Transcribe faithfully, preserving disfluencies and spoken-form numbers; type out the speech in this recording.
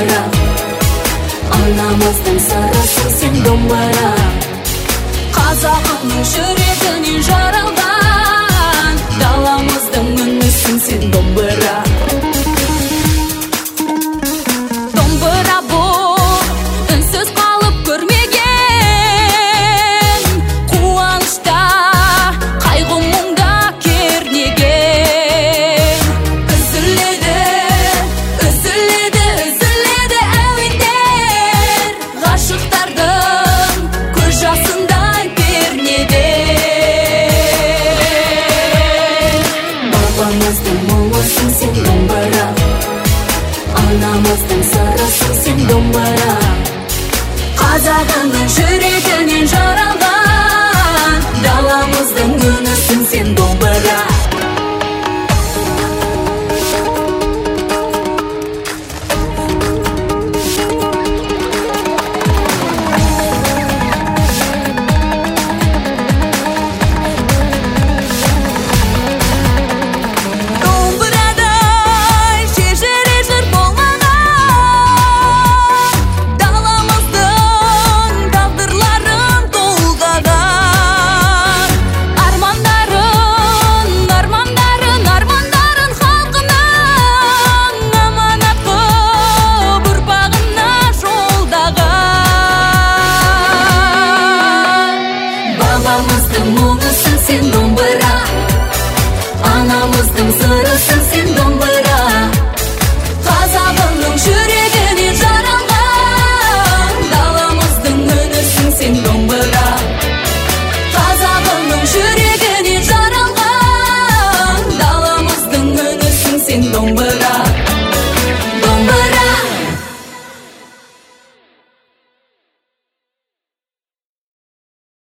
домбыра. Анамыздың сырысын сен домбыра. Қазағымның жүрегінен жаралған, даламыздың үнісін сен домбыра. Домбыра бұл үнсіз қалып көрмеген, қуанышта қайғы мұңда кернеген. Үзіледі, үзіледі, үзіледі әуендер, ғашықтардың көз жасындай пернеден. Бабамыздың мұңысын сен домбыра, анамыздың сырысын сен домбыра. Қазағымның жүрегінен жаралған, даламыздың үні